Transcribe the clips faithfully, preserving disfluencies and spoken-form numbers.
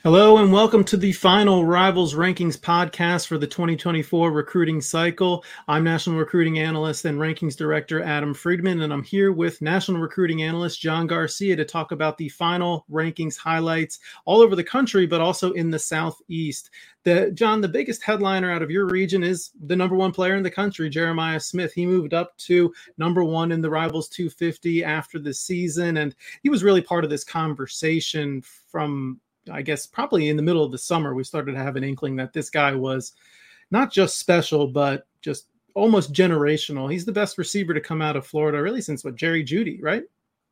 Hello and welcome to the final Rivals Rankings podcast for the twenty twenty-four recruiting cycle. I'm National Recruiting Analyst and Rankings Director Adam Friedman, and I'm here with National Recruiting Analyst John Garcia to talk about the final rankings highlights all over the country, but also in the Southeast. The, John, the biggest headliner out of your region is the number one player in the country, Jeremiah Smith. He moved up to number one in the Rivals two fifty after the season, and he was really part of this conversation from I guess probably in the middle of the summer. We started to have an inkling that this guy was not just special, but just almost generational. He's the best receiver to come out of Florida, really, since what, Jerry Jeudy, right?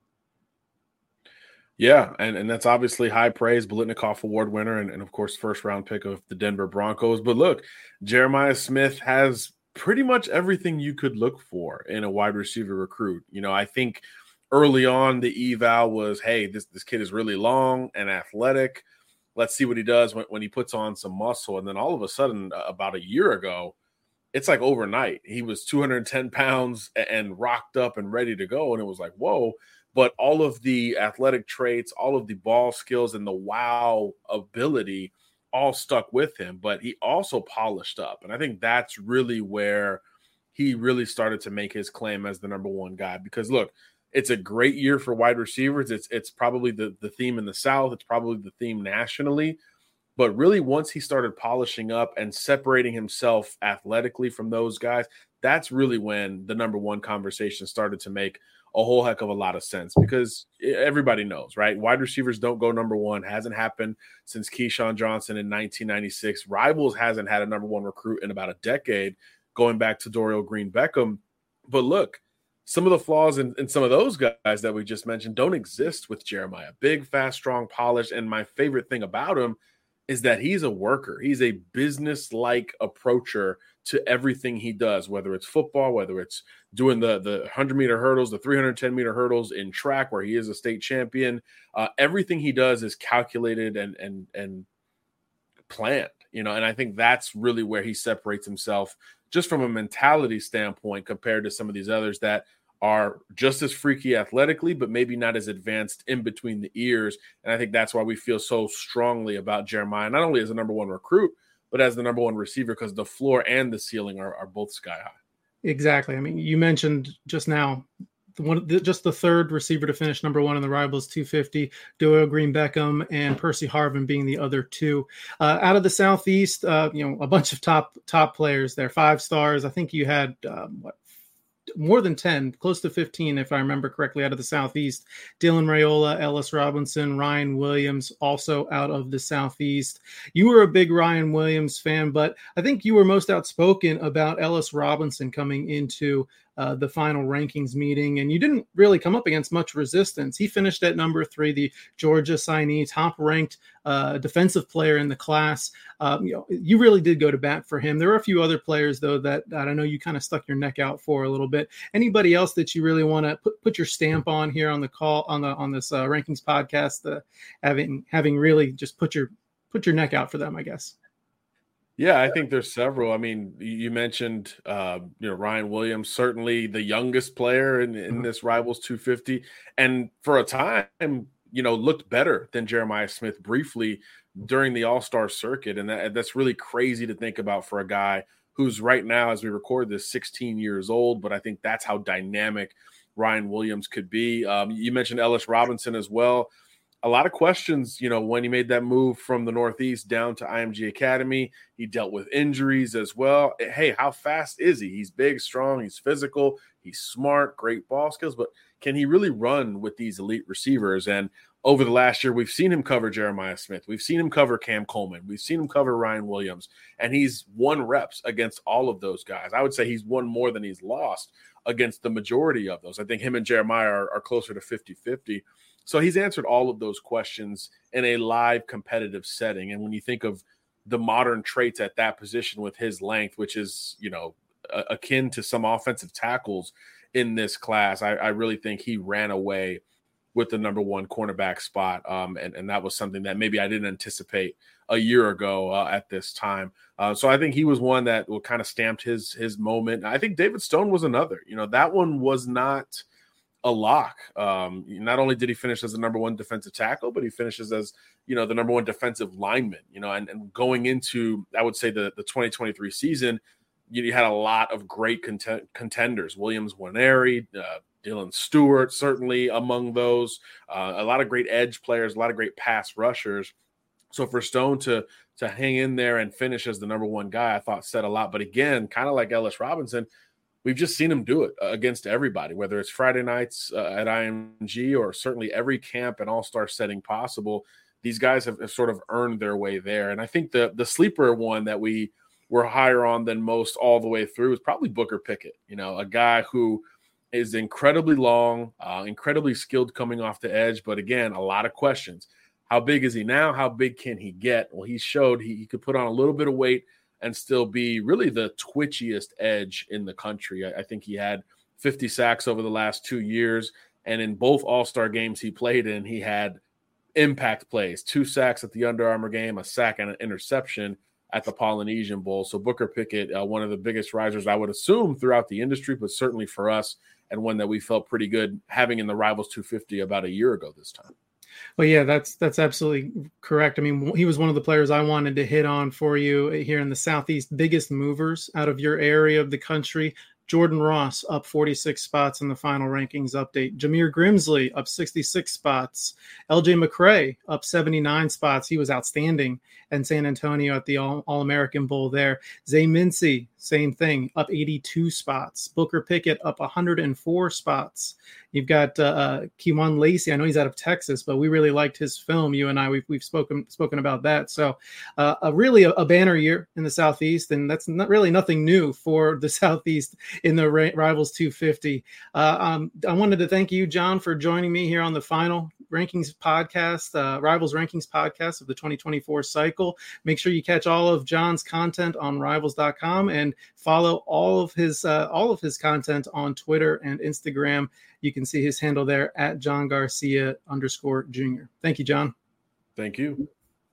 Yeah, and, and that's obviously high praise, Biletnikoff Award winner, and, and of course, first round pick of the Denver Broncos. But look, Jeremiah Smith has pretty much everything you could look for in a wide receiver recruit. You know, I think early on, the eval was, hey, this, this kid is really long and athletic. Let's see what he does when, when he puts on some muscle. And then all of a sudden, uh, about a year ago, it's like overnight. He was two hundred ten pounds and, and rocked up and ready to go. And it was like, whoa. But all of the athletic traits, all of the ball skills and the wow ability all stuck with him. But he also polished up. And I think that's really where he really started to make his claim as the number one guy. Because, look, it's a great year for wide receivers. It's it's probably the, the theme in the South. It's probably the theme nationally. But really, once he started polishing up and separating himself athletically from those guys, that's really when the number one conversation started to make a whole heck of a lot of sense. Because everybody knows, right? Wide receivers don't go number one. Hasn't happened since Keyshawn Johnson in nineteen ninety-six. Rivals hasn't had a number one recruit in about a decade, going back to Dorial Green Beckham. But look, some of the flaws in, in some of those guys that we just mentioned don't exist with Jeremiah. Big, fast, strong, polished. And my favorite thing about him is that he's a worker. He's a business-like approacher to everything he does, whether it's football, whether it's doing the, the one hundred-meter hurdles, the three hundred ten-meter hurdles in track where he is a state champion. Uh, everything he does is calculated and and and planned, you know, and I think that's really where he separates himself just from a mentality standpoint compared to some of these others that are just as freaky athletically, but maybe not as advanced in between the ears. And I think that's why we feel so strongly about Jeremiah, not only as the number one recruit, but as the number one receiver, because the floor and the ceiling are, are both sky high. Exactly. I mean, you mentioned just now, the one, the, just the third receiver to finish number one in the Rivals two fifty, Dorial Green Beckham and Percy Harvin being the other two. Uh, out of the Southeast, uh, you know, a bunch of top top players there, five stars. I think you had um, what, more than ten, close to fifteen, if I remember correctly, out of the Southeast. Dylan Raiola, Ellis Robinson, Ryan Williams, also out of the Southeast. You were a big Ryan Williams fan, but I think you were most outspoken about Ellis Robinson coming into uh, the final rankings meeting, and you didn't really come up against much resistance. He finished at number three, the Georgia signee, top-ranked uh, defensive player in the class. Um, you know, you really did go to bat for him. There are a few other players, though, that, that I know you kind of stuck your neck out for a little bit. Anybody else that you really want to put, put your stamp on here on the call on the on this uh, rankings podcast, uh, having having really just put your put your neck out for them, I guess. Yeah, I think there's several. I mean, you mentioned, uh, you know, Ryan Williams, certainly the youngest player in, in this Rivals two fifty, and for a time, you know, looked better than Jeremiah Smith briefly during the All-Star circuit, and that, that's really crazy to think about for a guy who's right now, as we record this, sixteen years old. But I think that's how dynamic Ryan Williams could be. Um, you mentioned Ellis Robinson as well. A lot of questions, you know, when he made that move from the Northeast down to I M G Academy. He dealt with injuries as well. Hey, how fast is he? He's big, strong, he's physical, he's smart, great ball skills, but can he really run with these elite receivers? And over the last year, we've seen him cover Jeremiah Smith. We've seen him cover Cam Coleman. We've seen him cover Ryan Williams, and he's won reps against all of those guys. I would say he's won more than he's lost against the majority of those. I think him and Jeremiah are, are closer to fifty-fifty. So he's answered all of those questions in a live competitive setting. And when you think of the modern traits at that position with his length, which is, you know, a- akin to some offensive tackles in this class, I, I really think he ran away with the number one cornerback spot. Um, and, and that was something that maybe I didn't anticipate a year ago uh, at this time. Uh, so I think he was one that will kind of stamped his, his moment. I think David Stone was another. You know, that one was not a lock. Um, not only did he finish as the number one defensive tackle, but he finishes as, you know, the number one defensive lineman, you know, and, and going into, I would say the, the twenty twenty-three season, you had a lot of great content, contenders, Williams Nwaneri, uh, Dylan Stewart, certainly among those, uh, a lot of great edge players, a lot of great pass rushers. So for Stone to, to hang in there and finish as the number one guy, I thought said a lot. But again, kind of like Ellis Robinson, we've just seen him do it against everybody, whether it's Friday nights uh, at I M G or certainly every camp and all-star setting possible. These guys have, have sort of earned their way there. And I think the the sleeper one that we were higher on than most all the way through is probably Booker Pickett, you know, a guy who is incredibly long, uh, incredibly skilled coming off the edge. But again, a lot of questions. How big is he now? How big can he get? Well, he showed he, he could put on a little bit of weight and still be really the twitchiest edge in the country. I, I think he had fifty sacks over the last two years. And in both all-star games he played in, he had impact plays, two sacks at the Under Armour game, a sack and an interception at the Polynesian Bowl. So Booker Pickett, uh, one of the biggest risers, I would assume, throughout the industry, but certainly for us, and one that we felt pretty good having in the Rivals two fifty about a year ago this time. Well, yeah, that's that's absolutely correct. I mean, he was one of the players I wanted to hit on for you here in the Southeast. Biggest movers out of your area of the country. Jordan Ross up forty-six spots in the final rankings update. Jameer Grimsley up sixty-six spots. L J McCray up seventy-nine spots. He was outstanding in San Antonio at the All- All-American Bowl there. Zay Mincy, same thing, up eighty-two spots. Booker Pickett up one hundred four spots. You've got uh, uh, Kewan Lacey. I know he's out of Texas, but we really liked his film. You and I, we've we've spoken spoken about that. So, uh, a really a, a banner year in the Southeast, and that's not really nothing new for the Southeast in the Ra- Rivals two fifty. Uh, um, I wanted to thank you, John, for joining me here on the final rankings podcast, uh, Rivals Rankings podcast of the twenty twenty-four cycle. Make sure you catch all of John's content on rivals dot com and follow all of his uh, all of his content on Twitter and Instagram. You can see his handle there at John Garcia underscore junior. Thank you, John. Thank you.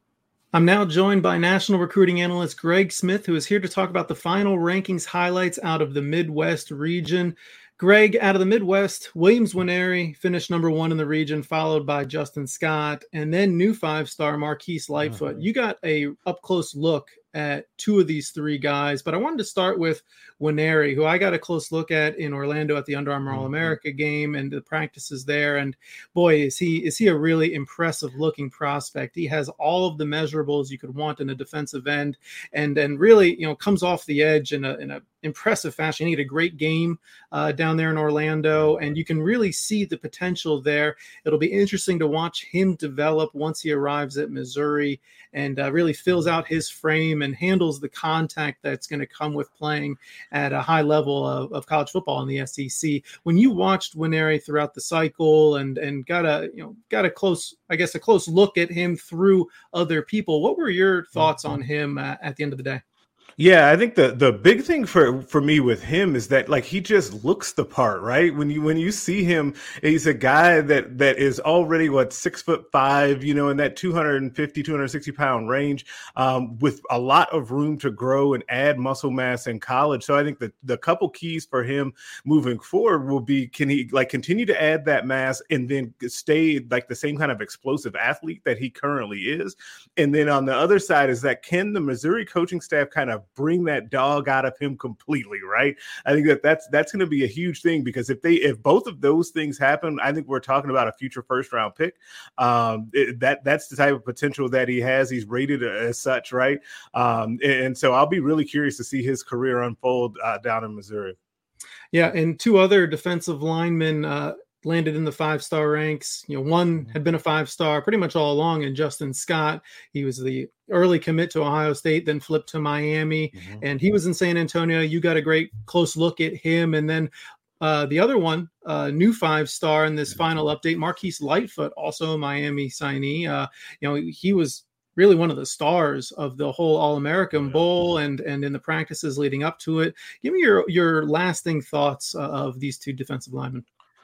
I'm now joined by national recruiting analyst Greg Smith, who is here to talk about the final rankings highlights out of the Midwest region. Greg, out of the Midwest, Williams Nwaneri finished number one in the region, followed by Justin Scott, and then new five-star Marquise Lightfoot. Uh-huh. You got a up-close look at two of these three guys, but I wanted to start with Nwaneri, who I got a close look at in Orlando at the Under Armour All-America game and the practices there. And boy, is he is he a really impressive-looking prospect. He has all of the measurables you could want in a defensive end, and and really, you know, comes off the edge in a in a impressive fashion. He had a great game uh, down there in Orlando, and you can really see the potential there. It'll be interesting to watch him develop once he arrives at Missouri and uh, really fills out his frame and handles the contact that's going to come with playing at a high level of, of college football in the S E C. When you watched Nwaneri throughout the cycle and and got a you know got a close, I guess, a close look at him through other people, what were your thoughts on him uh, at the end of the day? Yeah, I think the the big thing for for me with him is that, like, he just looks the part, right? When you when you see him, he's a guy that that is already what six foot five, you know, in that two fifty, two sixty pound range, um, with a lot of room to grow and add muscle mass in college. So I think the the couple keys for him moving forward will be, can he like continue to add that mass and then stay like the same kind of explosive athlete that he currently is? And then on the other side is that, can the Missouri coaching staff kind of bring that dog out of him completely, right? I think that that's that's going to be a huge thing, because if they if both of those things happen, I think we're talking about a future first round pick. Um, it, that that's the type of potential that he has. He's rated as such, right? Um, and, and so I'll be really curious to see his career unfold uh, down in Missouri. Yeah, and two other defensive linemen uh, landed in the five-star ranks. You know, one had been a five-star pretty much all along, and Justin Scott. He was the early commit to Ohio State, then flipped to Miami, mm-hmm. and he was in San Antonio. You got a great close look at him. And then uh, the other one, uh, new five-star in this final update, Marquise Lightfoot, also a Miami signee. Uh, you know, he was really one of the stars of the whole All-American Bowl and and in the practices leading up to it. Give me your your lasting thoughts uh, of these two defensive linemen.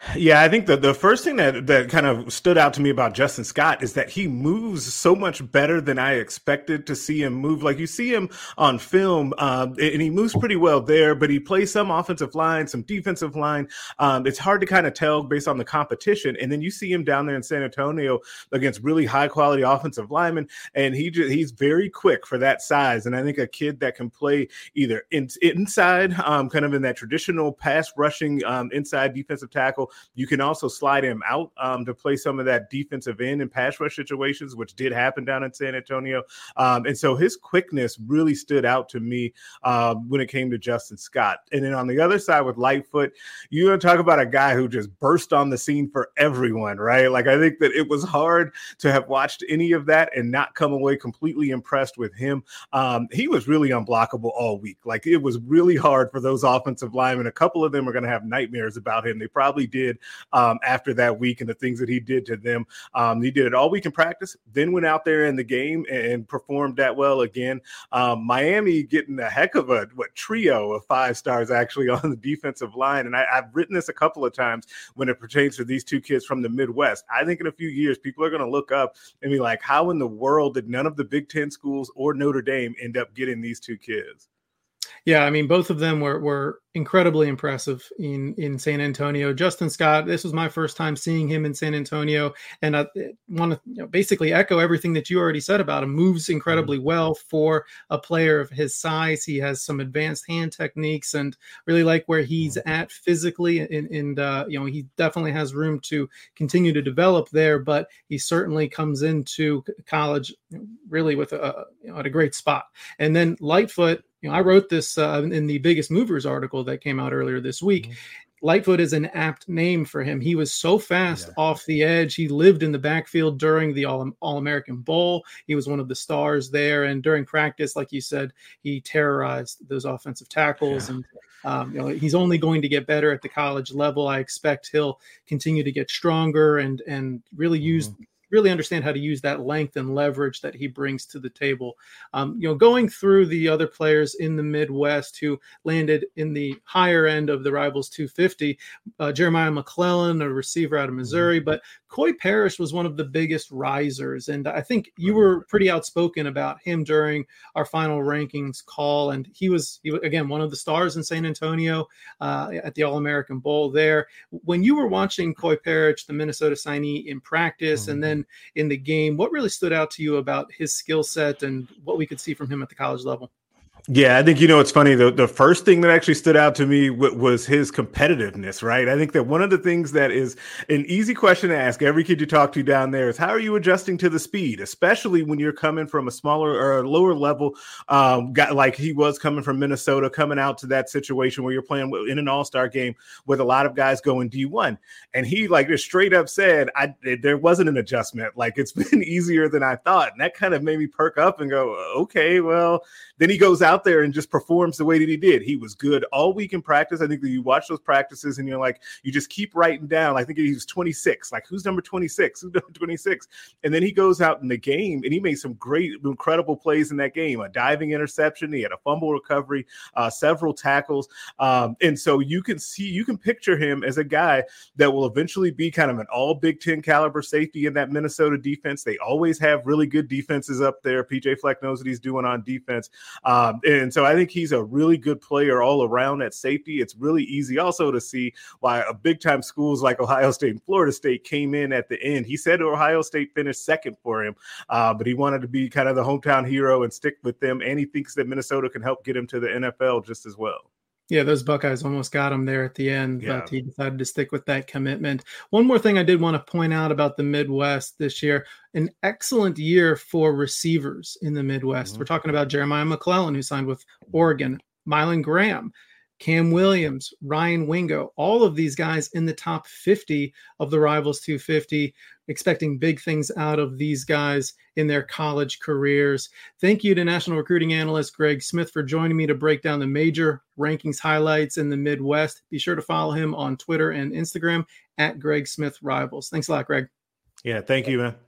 Yeah, I think the, the first thing that, that kind of stood out to me about Justin Scott is that he moves so much better than I expected to see him move. Like you see him on film, um, and he moves pretty well there, but he plays some offensive line, some defensive line. Um, it's hard to kind of tell based on the competition. And then you see him down there in San Antonio against really high quality offensive linemen, and he just, he's very quick for that size. And I think a kid that can play either in, inside, um, kind of in that traditional pass rushing um, inside defensive tackle. You can also slide him out um, to play some of that defensive end and pass rush situations, which did happen down in San Antonio. Um, and so his quickness really stood out to me uh, when it came to Justin Scott. And then on the other side with Lightfoot, you want to talk about a guy who just burst on the scene for everyone, right? Like I think that it was hard to have watched any of that and not come away completely impressed with him. Um, he was really unblockable all week. Like it was really hard for those offensive linemen. A couple of them are going to have nightmares about him. They probably did. Um, after that week and the things that he did to them. Um, he did it all week in practice, then went out there in the game and, and performed that well again. Um, Miami getting a heck of a what trio of five stars actually on the defensive line. And I, I've written this a couple of times when it pertains to these two kids from the Midwest. I think in a few years, people are going to look up and be like, how in the world did none of the Big Ten schools or Notre Dame end up getting these two kids? Yeah, I mean, both of them were were incredibly impressive in, in San Antonio. Justin Scott, this was my first time seeing him in San Antonio, and I want to you know, basically echo everything that you already said about him. Moves incredibly well for a player of his size. He has some advanced hand techniques, and really like where he's at physically, and, and uh, you know, he definitely has room to continue to develop there, but he certainly comes into college really with a, you know, at a great spot. And then Lightfoot, you know, I wrote this uh, in the Biggest Movers article that came out earlier this week. Mm-hmm. Lightfoot is an apt name for him. He was so fast yeah. off the edge. He lived in the backfield during the All- All-American Bowl. He was one of the stars there. And during practice, like you said, he terrorized those offensive tackles. Yeah. And um, you know, he's only going to get better at the college level. I expect he'll continue to get stronger and and really use mm-hmm. really understand how to use that length and leverage that he brings to the table. Um, you know, going through the other players in the Midwest who landed in the higher end of the Rivals two fifty, uh, Jeremiah McClellan, a receiver out of Missouri, but Coy Parrish was one of the biggest risers. And I think you were pretty outspoken about him during our final rankings call. And he was, he was again, one of the stars in San Antonio uh, at the All-American Bowl there. When you were watching Coy Parrish, the Minnesota signee, in practice, mm-hmm. and then in the game, what really stood out to you about his skill set and what we could see from him at the college level? Yeah, I think, you know, it's funny. The, the first thing that actually stood out to me w- was his competitiveness, right? I think that one of the things that is an easy question to ask every kid you talk to down there is, how are you adjusting to the speed, especially when you're coming from a smaller or a lower level um, guy like he was coming from Minnesota, coming out to that situation where you're playing in an all-star game with a lot of guys going D one. And he like just straight up said, I there wasn't an adjustment. Like, it's been easier than I thought. And that kind of made me perk up and go, okay, well, then he goes out there and just performs the way that he did. He was good all week in practice. I think that you watch those practices and you're like, you just keep writing down. I think he was twenty-six. Like, who's number twenty-six? Who's number twenty-six? And then he goes out in the game and he made some great, incredible plays in that game. A diving interception. He had a fumble recovery, uh, several tackles. Um, and so you can see, you can picture him as a guy that will eventually be kind of an all Big Ten caliber safety in that Minnesota defense. They always have really good defenses up there. P J Fleck knows what he's doing on defense. Um, and so I think he's a really good player all around at safety. It's really easy also to see why a big time schools like Ohio State and Florida State came in at the end. He said Ohio State finished second for him, uh, but he wanted to be kind of the hometown hero and stick with them. And he thinks that Minnesota can help get him to the N F L just as well. Yeah, those Buckeyes almost got him there at the end, yeah. but he decided to stick with that commitment. One more thing I did want to point out about the Midwest this year, an excellent year for receivers in the Midwest. Mm-hmm. We're talking about Jeremiah McClellan, who signed with Oregon, Mylan Graham, Cam Williams, Ryan Wingo, all of these guys in the top fifty of the Rivals two fifty, expecting big things out of these guys in their college careers. Thank you to National Recruiting Analyst Greg Smith for joining me to break down the major rankings highlights in the Midwest. Be sure to follow him on Twitter and Instagram at Greg Smith Rivals. Thanks a lot, Greg. Yeah, thank you, man.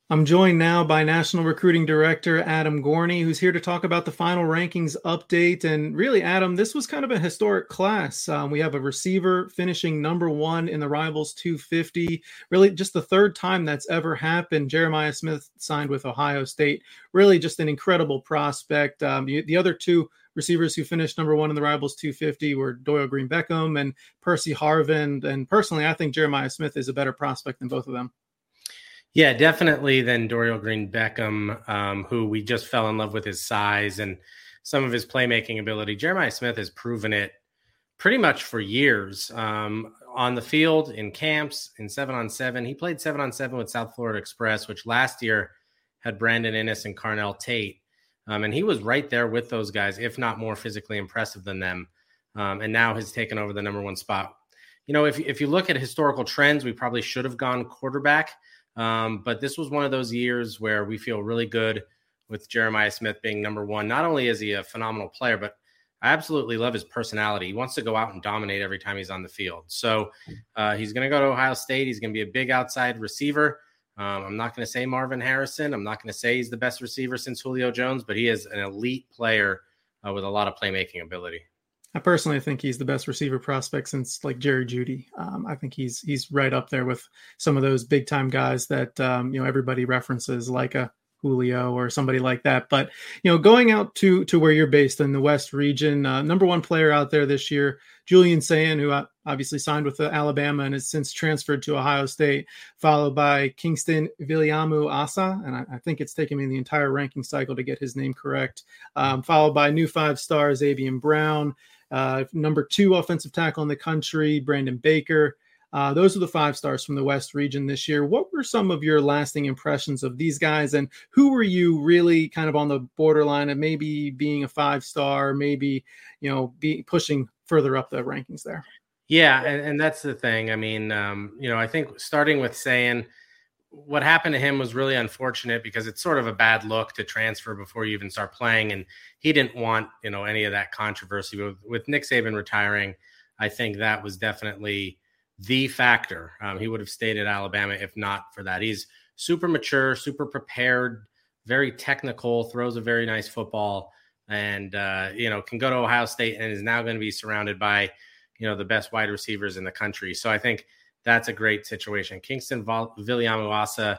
I'm joined now by National Recruiting Director Adam Gorney, who's here to talk about the final rankings update. And really, Adam, this was kind of a historic class. Um, we have a receiver finishing number one in the Rivals two fifty. Really, just the third time that's ever happened. Jeremiah Smith signed with Ohio State. Really, just an incredible prospect. Um, the, the other two receivers who finished number one in the Rivals two fifty were Doyle Green Beckham and Percy Harvin. And personally, I think Jeremiah Smith is a better prospect than both of them. Yeah, definitely than Dorial Green Beckham, um, who we just fell in love with his size and some of his playmaking ability. Jeremiah Smith has proven it pretty much for years um, on the field, in camps, in seven on seven. He played seven on seven with South Florida Express, which last year had Brandon Inniss and Carnell Tate. Um, and he was right there with those guys, if not more physically impressive than them. Um, and now has taken over the number one spot. You know, if, if you look at historical trends, we probably should have gone quarterback. Um, but this was one of those years where we feel really good with Jeremiah Smith being number one. Not only is he a phenomenal player, but I absolutely love his personality. He wants to go out and dominate every time he's on the field. So uh, he's going to go to Ohio State. He's going to be a big outside receiver. Um, I'm not going to say Marvin Harrison. I'm not going to say he's the best receiver since Julio Jones, but he is an elite player uh, with a lot of playmaking ability. I personally think he's the best receiver prospect since like Jerry Jeudy. Um, I think he's he's right up there with some of those big time guys that um, you know everybody references, like a Julio or somebody like that. But you know, going out to to where you're based in the West region, uh, number one player out there this year, Julian Sayin, who obviously signed with Alabama and has since transferred to Ohio State, followed by Kingston Viliamu Asa, and I, I think it's taken me the entire ranking cycle to get his name correct. Um, followed by new five star Xavier Brown. Uh, number two offensive tackle in the country, Brandon Baker. Uh, those are the five stars from the West region this year. What were some of your lasting impressions of these guys, and who were you really kind of on the borderline of maybe being a five star, maybe, you know, be pushing further up the rankings there? Yeah, and, and that's the thing. I mean, um, you know, I think starting with saying what happened to him was really unfortunate because it's sort of a bad look to transfer before you even start playing. And he didn't want, you know, any of that controversy with, with Nick Saban retiring. I think that was definitely the factor. Um, he would have stayed at Alabama if not for that. He's super mature, super prepared, very technical, throws a very nice football, and, uh, you know, can go to Ohio State and is now going to be surrounded by, you know, the best wide receivers in the country. So I think that's a great situation. Kingston Viliamu Asa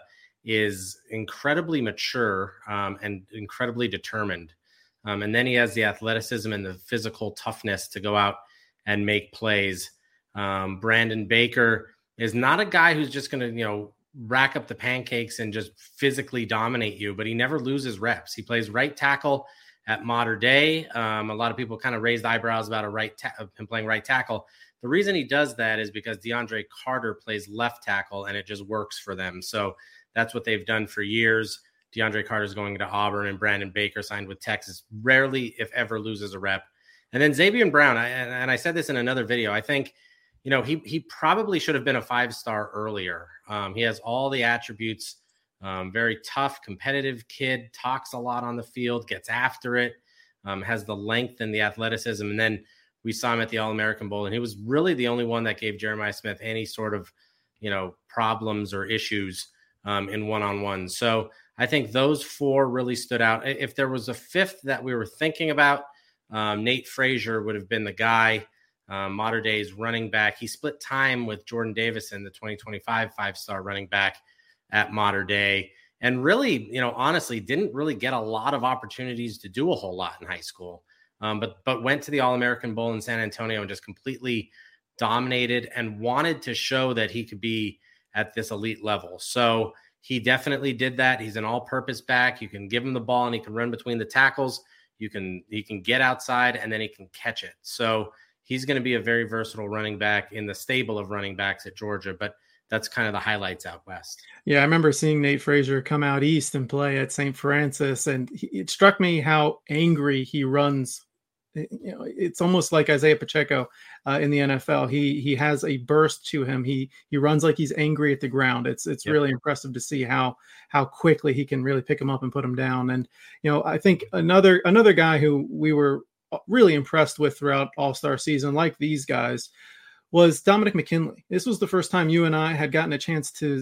is incredibly mature um, and incredibly determined. Um, and then he has the athleticism and the physical toughness to go out and make plays. Um, Brandon Baker is not a guy who's just going to, you know, rack up the pancakes and just physically dominate you, but he never loses reps. He plays right tackle at Mater Dei. Um, a lot of people kind of raised eyebrows about a right ta- him playing right tackle. The reason he does that is because DeAndre Carter plays left tackle and it just works for them. So that's what they've done for years. DeAndre Carter is going to Auburn and Brandon Baker signed with Texas. Rarely, if ever, loses a rep. And then Xavier Brown, I, and I said this in another video, I think, you know, he he probably should have been a five-star earlier. Um, he has all the attributes, um, very tough, competitive kid, talks a lot on the field, gets after it, um, has the length and the athleticism. And then we saw him at the All-American Bowl, and he was really the only one that gave Jeremiah Smith any sort of, you know, problems or issues um, in one-on-one. So I think those four really stood out. If there was a fifth that we were thinking about, um, Nate Frazier would have been the guy. Um, Mater Dei's running back. He split time with Jordan Davison, the twenty twenty-five five-star running back at Mater Dei, and really, you know, honestly, didn't really get a lot of opportunities to do a whole lot in high school. Um, but but went to the All-American Bowl in San Antonio and just completely dominated and wanted to show that he could be at this elite level. So he definitely did that. He's an all-purpose back. You can give him the ball and he can run between the tackles. You can he can get outside and then he can catch it. So he's going to be a very versatile running back in the stable of running backs at Georgia. But that's kind of the highlights out west. Yeah, I remember seeing Nate Frazier come out east and play at Saint Francis, and he, it struck me how angry he runs. You know, it's almost like Isaiah Pacheco uh, in the N F L. He he has a burst to him. He he runs like he's angry at the ground. It's it's yep. really impressive to see how how quickly he can really pick him up and put him down. And you know, I think another another guy who we were really impressed with throughout All-Star season, like these guys, was Dominic McKinley. This was the first time you and I had gotten a chance to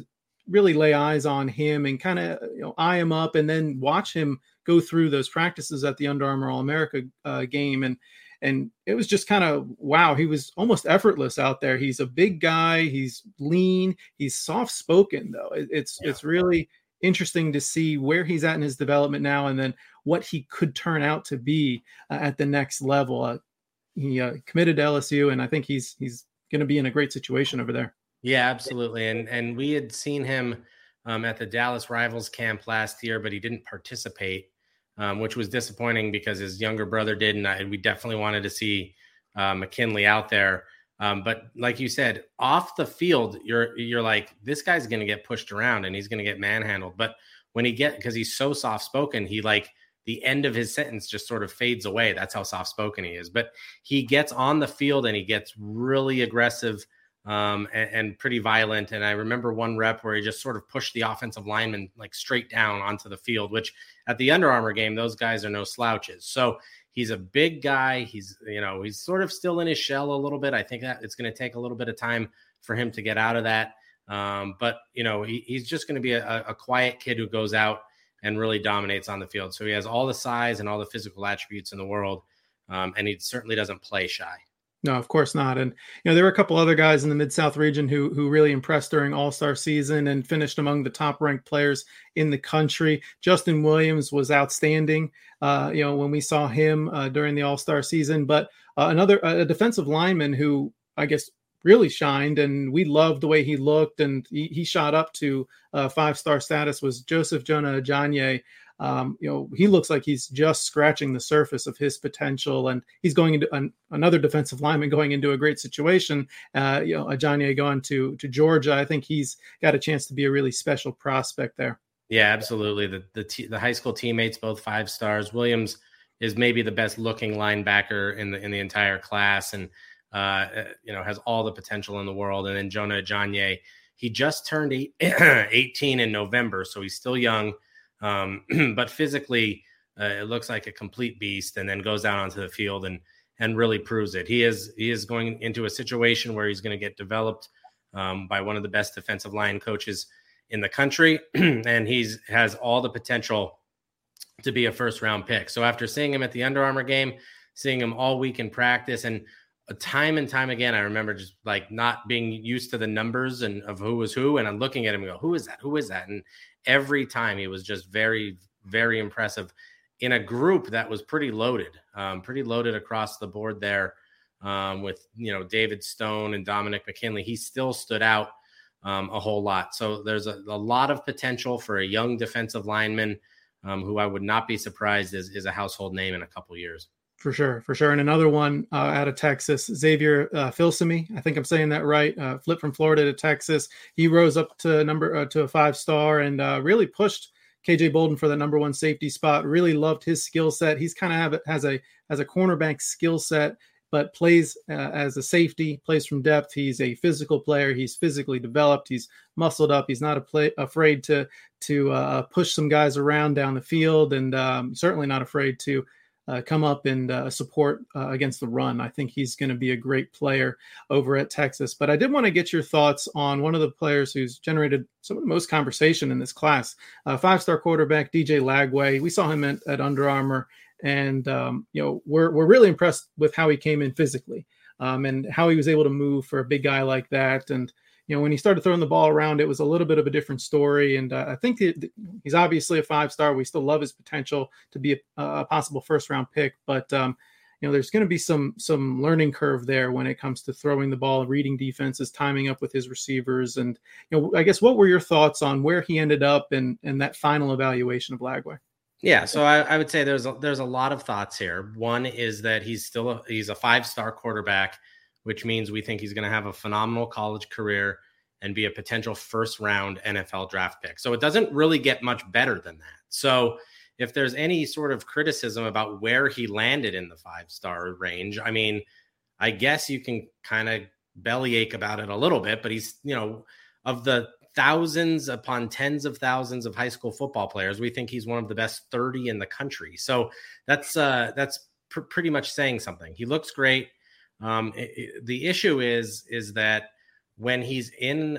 really lay eyes on him and kind of, you know, eye him up and then watch him go through those practices at the Under Armour All-America uh, game. And, and it was just kind of, wow, he was almost effortless out there. He's a big guy. He's lean. He's soft-spoken, though. It, it's yeah. it's really interesting to see where he's at in his development now and then what he could turn out to be uh, at the next level. Uh, he uh, committed to L S U, and I think he's he's going to be in a great situation over there. Yeah, absolutely. And and we had seen him um, at the Dallas Rivals camp last year, but he didn't participate, um, which was disappointing because his younger brother did, and I, we definitely wanted to see uh, McKinley out there. Um, but like you said, off the field, you're you're like, this guy's going to get pushed around and he's going to get manhandled. But when he get, because he's so soft spoken, he like the end of his sentence just sort of fades away. That's how soft spoken he is. But he gets on the field and he gets really aggressive um, and, and pretty violent. And I remember one rep where he just sort of pushed the offensive lineman like straight down onto the field, which at the Under Armour game, those guys are no slouches. So he's a big guy. He's, you know, he's sort of still in his shell a little bit. I think that it's going to take a little bit of time for him to get out of that. Um, but, you know, he, he's just going to be a, a quiet kid who goes out and really dominates on the field. So he has all the size and all the physical attributes in the world. Um, and he certainly doesn't play shy. No, of course not. And, you know, there were a couple other guys in the Mid-South region who who really impressed during All-Star season and finished among the top-ranked players in the country. Justin Williams was outstanding, uh, you know, when we saw him uh, during the All-Star season. But uh, another a defensive lineman who, I guess, really shined, and we loved the way he looked, and he, he shot up to uh, five-star status was Joseph Jonah Ajanye. Um, you know, he looks like he's just scratching the surface of his potential, and he's going into an, another defensive lineman going into a great situation. Uh, you know, Ajanye going to to Georgia. I think he's got a chance to be a really special prospect there. Yeah, absolutely. The the t- the high school teammates, both five stars. Williams is maybe the best looking linebacker in the in the entire class, and uh, you know, has all the potential in the world. And then Jonah Ajanye, he just turned eight, eighteen in November, so he's still young. Um, but physically, uh, it looks like a complete beast, and then goes out onto the field and and really proves it. He is he is going into a situation where he's going to get developed um, by one of the best defensive line coaches in the country, and he's has all the potential to be a first round pick. So after seeing him at the Under Armour game, seeing him all week in practice, and time and time again, I remember just like not being used to the numbers and of who was who, and I'm looking at him and go, who is that? Who is that? And every time he was just very, very impressive in a group that was pretty loaded, um, pretty loaded across the board there um, with, you know, David Stone and Dominic McKinley. He still stood out um, a whole lot. So there's a, a lot of potential for a young defensive lineman um, who I would not be surprised is, is a household name in a couple years. For sure, for sure. And another one uh, out of Texas, Xavier uh, Filsaime. I think I'm saying that right. Uh, flipped from Florida to Texas. He rose up to number uh, to a five star and uh, really pushed K J Bolden for the number one safety spot. Really loved his skill set. He's kind of have has a has a cornerback skill set, but plays uh, as a safety. Plays from depth. He's a physical player. He's physically developed. He's muscled up. He's not a play, afraid to to uh, push some guys around down the field, and um, certainly not afraid to. Uh, come up and uh, support uh, against the run. I think he's going to be a great player over at Texas. But I did want to get your thoughts on one of the players who's generated some of the most conversation in this class, uh, five-star quarterback D J Lagway. We saw him at, at Under Armour, and um, you know we're we're really impressed with how he came in physically um, and how he was able to move for a big guy like that. And you know, when he started throwing the ball around, it was a little bit of a different story. And uh, I think he, he's obviously a five-star. We still love his potential to be a, a possible first-round pick. But, um, you know, there's going to be some some learning curve there when it comes to throwing the ball, reading defenses, timing up with his receivers. And, you know, I guess what were your thoughts on where he ended up and, and that final evaluation of Lagway? Yeah, so I, I would say there's a, there's a lot of thoughts here. One is that he's still a, he's a five-star quarterback, which means we think he's going to have a phenomenal college career and be a potential first round N F L draft pick. So it doesn't really get much better than that. So if there's any sort of criticism about where he landed in the five-star range, I mean, I guess you can kind of bellyache about it a little bit, but he's, you know, of the thousands upon tens of thousands of high school football players, we think he's one of the best thirty in the country. So that's, uh, that's pr- pretty much saying something. He looks great. Um, it, it, the issue is, is that when he's in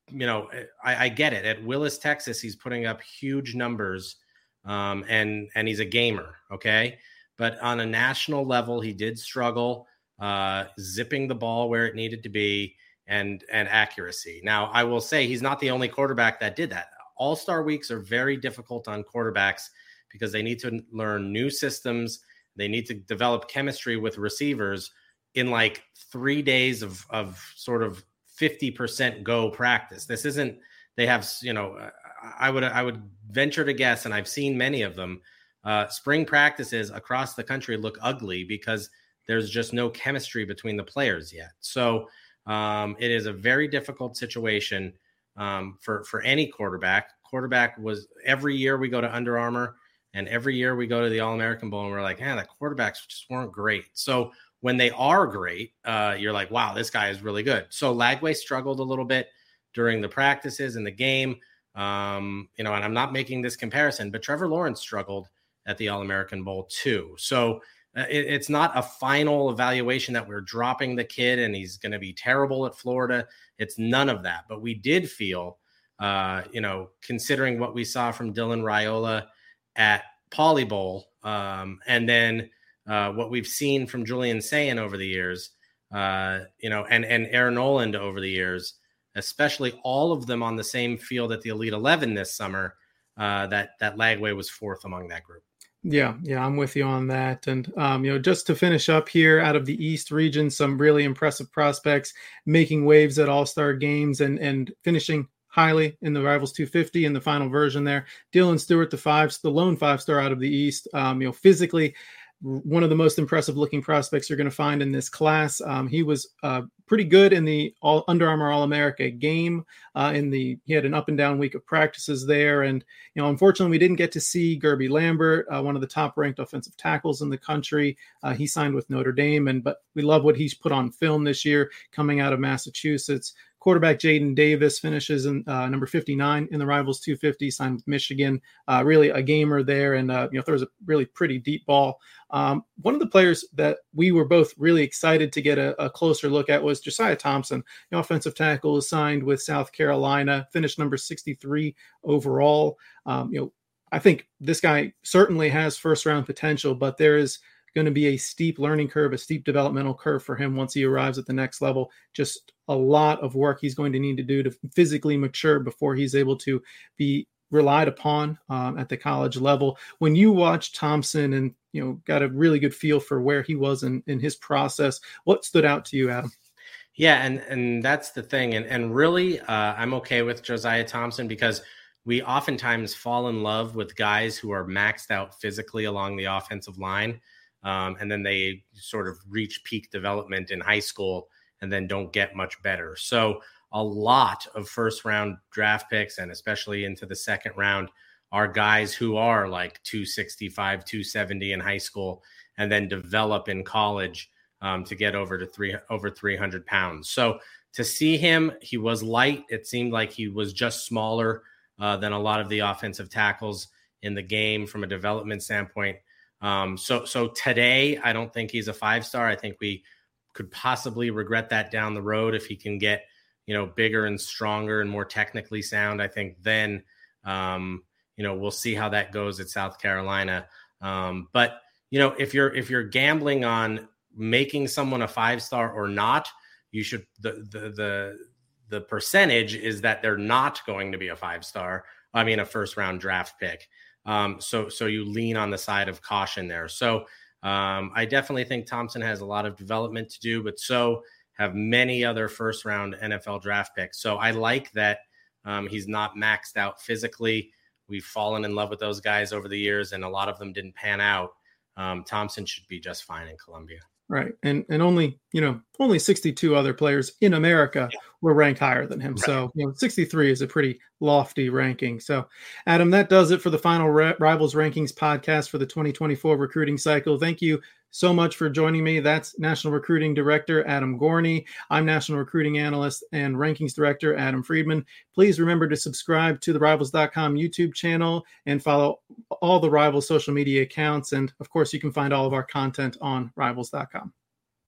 you know, I, I get it. At Willis, Texas, he's putting up huge numbers, um, and and he's a gamer, okay? But on a national level, he did struggle uh, zipping the ball where it needed to be and and accuracy. Now, I will say he's not the only quarterback that did that. All-Star weeks are very difficult on quarterbacks because they need to learn new systems. They need to develop chemistry with receivers in like three days of of sort of fifty percent go practice. This isn't, they have, you know, I would, I would venture to guess, and I've seen many of them, uh, spring practices across the country look ugly because there's just no chemistry between the players yet. So um, it is a very difficult situation um, for, for any quarterback. Quarterback was, every year we go to Under Armour and every year we go to the All-American Bowl and we're like, yeah, the quarterbacks just weren't great. So when they are great, uh, you're like, wow, this guy is really good. So Lagway struggled a little bit during the practices and the game. Um, you know, and I'm not making this comparison, but Trevor Lawrence struggled at the All-American Bowl too. So uh, it, it's not a final evaluation that we're dropping the kid and he's going to be terrible at Florida. It's none of that. But we did feel, uh, you know, considering what we saw from Dylan Raiola at Poly Bowl, um, and then Uh, what we've seen from Julian Sayin over the years, uh, you know, and, and Aaron Noland over the years, especially all of them on the same field at the Elite eleven this summer, uh, that, that Lagway was fourth among that group. Yeah, yeah, I'm with you on that. And, um, you know, just to finish up here out of the East region, some really impressive prospects making waves at All-Star games and, and finishing highly in the Rivals two fifty in the final version there. Dylan Stewart, the five, the lone five-star out of the East, um, you know, physically, one of the most impressive looking prospects you're going to find in this class. Um, he was uh, pretty good in the all Under Armour All-America game. Uh, in the he had an up and down week of practices there, and you know, unfortunately, we didn't get to see Gerby Lambert, uh, one of the top ranked offensive tackles in the country. Uh, he signed with Notre Dame, and but we love what he's put on film this year, coming out of Massachusetts. Quarterback Jaden Davis finishes in uh, number fifty-nine in the Rivals two fifty, signed with Michigan. Uh, really a gamer there, and uh, you know, throws a really pretty deep ball. Um, one of the players that we were both really excited to get a, a closer look at was Josiah Thompson. The offensive tackle is signed with South Carolina, finished number sixty-three overall. Um, you know, I think this guy certainly has first round potential, but there is going to be a steep learning curve, a steep developmental curve for him once he arrives at the next level. Just a lot of work he's going to need to do to physically mature before he's able to be relied upon um, at the college level. When you watch Thompson and, you know, got a really good feel for where he was in, in his process, what stood out to you, Adam? Yeah, and and that's the thing. And, and really, uh, I'm okay with Josiah Thompson because we oftentimes fall in love with guys who are maxed out physically along the offensive line. Um, and then they sort of reach peak development in high school and then don't get much better. So a lot of first round draft picks, and especially into the second round, are guys who are like two sixty-five, two seventy in high school and then develop in college um, to get over to three, over three hundred pounds. So to see him, he was light. It seemed like he was just smaller uh, than a lot of the offensive tackles in the game from a development standpoint. Um, so, so today, I don't think he's a five-star. I think we could possibly regret that down the road if he can get, you know, bigger and stronger and more technically sound. I think then, um, you know, we'll see how that goes at South Carolina. Um, but, you know, if you're, if you're gambling on making someone a five-star or not, you should, the, the, the, the percentage is that they're not going to be a five-star. I mean, a first round draft pick. Um, so, so you lean on the side of caution there. So um, I definitely think Thompson has a lot of development to do, but so have many other first round N F L draft picks. So I like that um, he's not maxed out physically. We've fallen in love with those guys over the years, and a lot of them didn't pan out. Um, Thompson should be just fine in Columbia. Right. And and only, you know, only sixty-two other players in America yeah. were ranked higher than him. Right. So, you know, sixty-three is a pretty lofty ranking. So, Adam, that does it for the final Rivals Rankings podcast for the twenty twenty-four recruiting cycle. Thank you so much for joining me. That's National Recruiting Director Adam Gorney. I'm National Recruiting Analyst and Rankings Director Adam Friedman. Please remember to subscribe to the Rivals dot com YouTube channel and follow all the Rivals social media accounts. And of course, you can find all of our content on Rivals dot com.